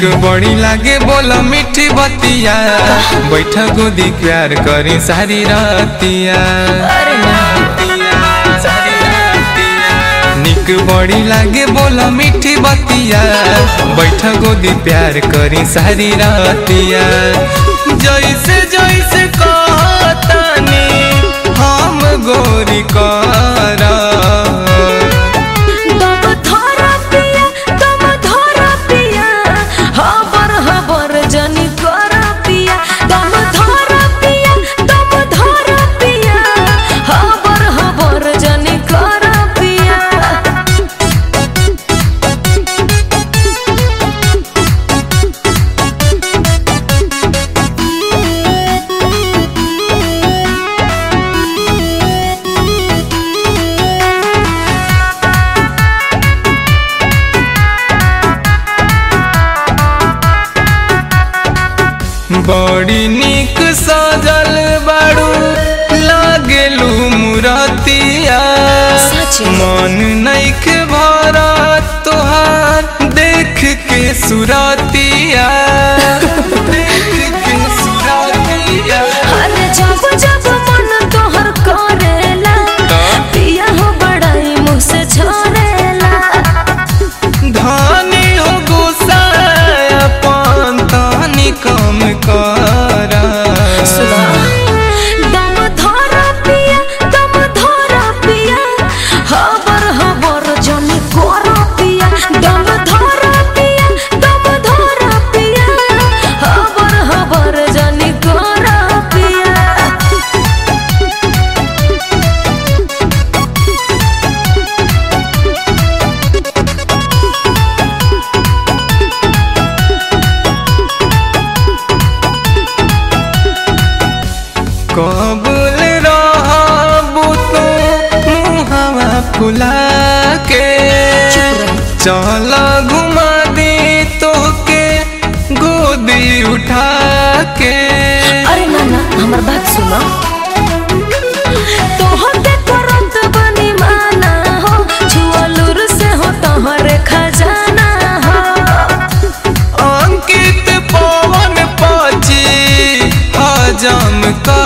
बड़ी लागे बोला मीठी बतिया, बैठ गोदी प्यार करी सारी रातिया। निक बड़ी लागे बोला मीठी बतिया, बैठ गोदी प्यार करी सारी रातिया। जैसे जैसे कहतानी हम गोरी करा, बड़ी निक सजल बाड़ू लागेलू मुरतिया। मन नइखे भरा तोहार देख के सुरतिया, देख के सुरतिया। अरे जब जब मन तोहर करेला, पिया हो बड़ाई मुँह से छोड़ेला। धानी हो गुस्सा अपन तानी कम करा। दम धरा पिया, दम धरा पिया, हबर हबर जनी कोरा पिया। दम धरा पिया, दम धरा पिया, हबर हबर जनी कोरा पिया। कबूल रहबू तू मुहावा फुला के, चल घुमा दी तोके गोदी उठा के। अरे नाना हमार बात सुनो, तोहके करत बनी माना हो, छुअलुर से हो तोहरे खजाना हो। अंकित पवन पाची हजम कर